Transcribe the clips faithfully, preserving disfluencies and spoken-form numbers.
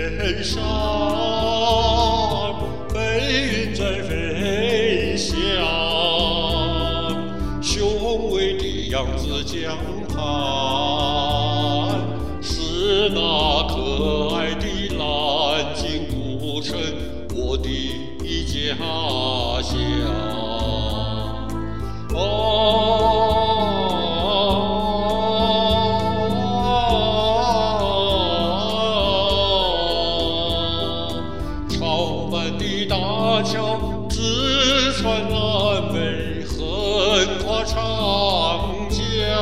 天上，飞云在飞翔，雄伟的扬子江畔，是那可爱的蓝鲸古城，我的家乡。长满的大桥直穿南北，横跨长江，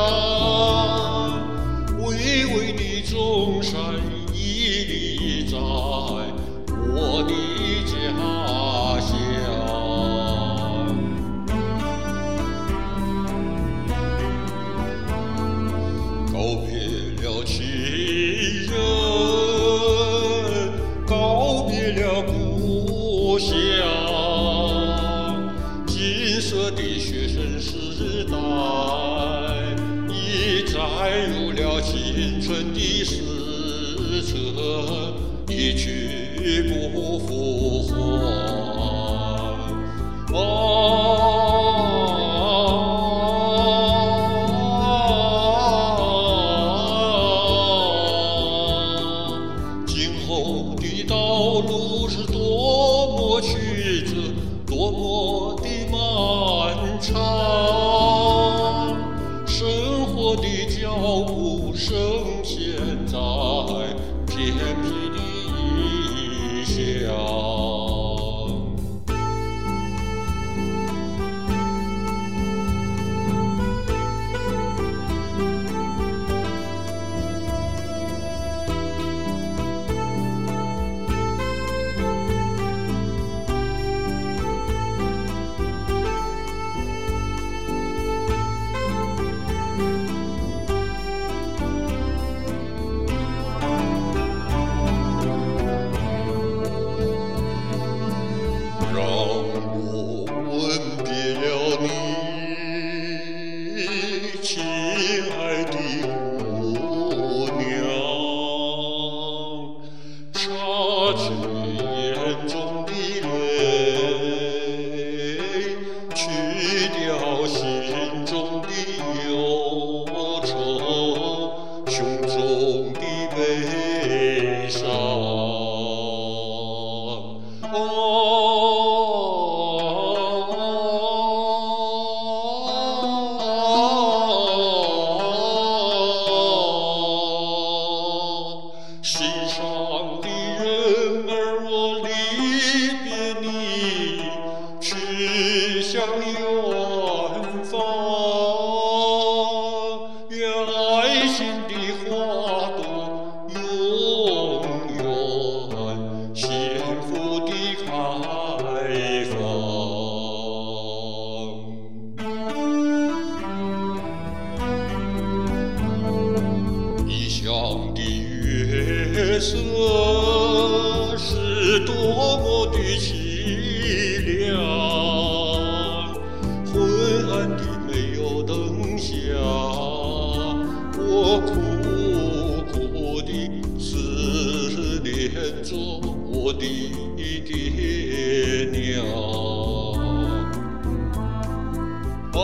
巍巍的中山屹立在我的家乡。告别了亲人，告别了故乡，金色的学生时代已载入了青春的史册，一去不复还。啊的道路是多么曲折，多么的漫长，生活的脚步声现在偏僻的异乡。让我吻别了你，亲爱的姑娘，擦去眼中的泪，去掉心中的忧愁，胸中的悲伤。哦心上的人儿，我离别你，去向远方。愿爱心的花朵永远幸福地开放。异乡的月色是多么的凄凉，昏暗的没有灯下，我苦苦地思念着我的爹娘。啊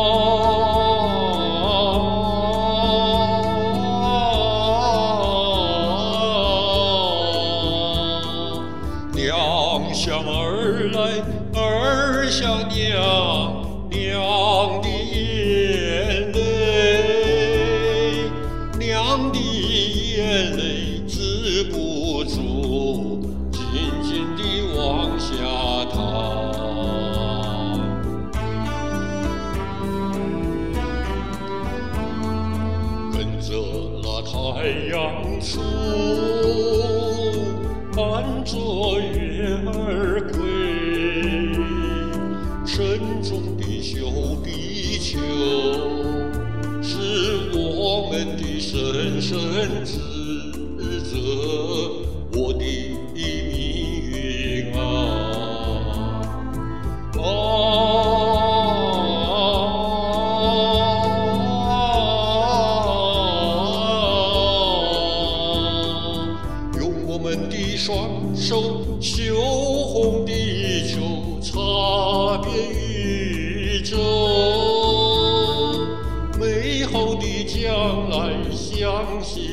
娘向儿来，儿向娘，娘的眼泪，娘的眼泪止不住，紧紧地往下淌。跟着那太阳出，伴着月儿归，沉重的修地球，是我们的深深职责，我的一双手，绣红地球，擦遍宇宙。美好的将来，相信